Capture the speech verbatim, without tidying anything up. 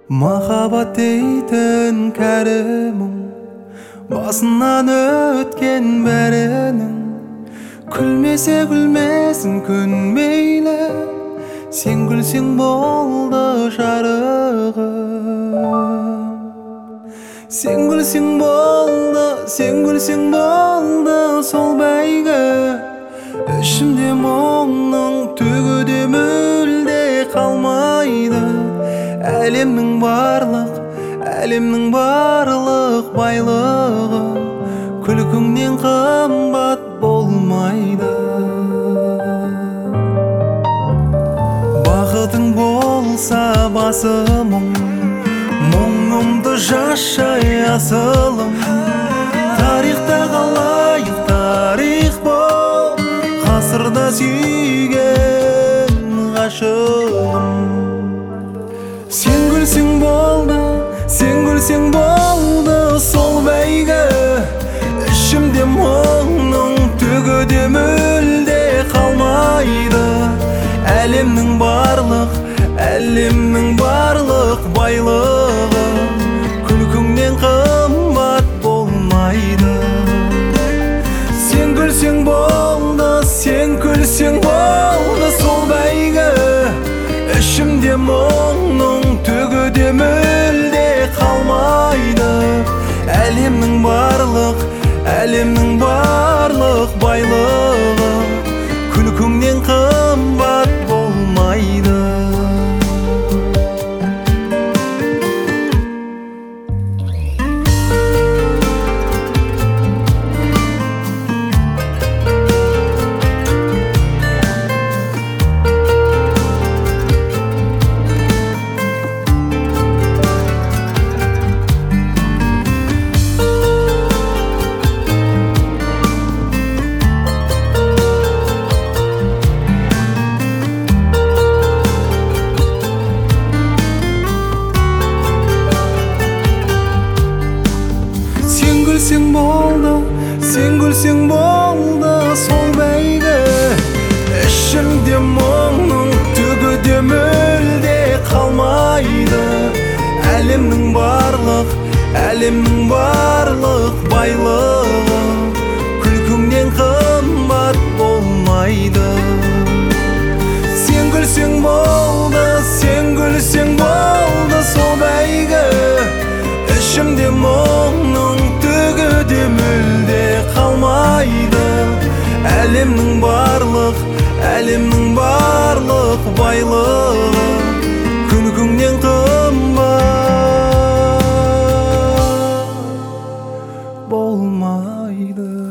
Махаббат дейтін кәрі мұң, басынан өткен бәрінің. Күлмесе күлмесін күн мейлі, сен күлсең болды жарығым. Сен күлсең болды, сен күлсең болды сол бәйгі. Ішімде мұңның түгі де мүлде қалмайды. Әлемнің барлық, әлемнің барлық байлығы күлкіңнен қымбат болмайды. Бақытың болса басымың, мұңымды жашай асылым. Тарихта қалайық тарих бол, ғасырда сүйген ғашығым. Сен күлсең болды, сен күлсең болды сол бәйгі. Ішімде мұңның түгі де мүлде қалмайды. Әлемнің барлық, әлемнің барлық байлығы күлкіңнен қымбат болмайды. Сен күлсең болды, сен күлсең болды сол бәйгі. Ішімде мұңның түгі де мүлде қалмайды. Әлемнің барлық, әлемнің барлық байлығы күлкіңнен қымбат болмайды. Сен болды, сен күлсең болды сол бәйгі. Ішімде мұңның түгі де мүлде қалмайды. Әлемнің барлық, әлемнің барлық байлығы күлкіңнен қымбат болмайды. Сен күлсең болды, сен күлсең болды сол бәйгі. Ішімде мұңның түгі де мүлде қалмайды. Әлемнің барлық, әлемнің барлық байлығы күлкіңнен қымбат болмайды.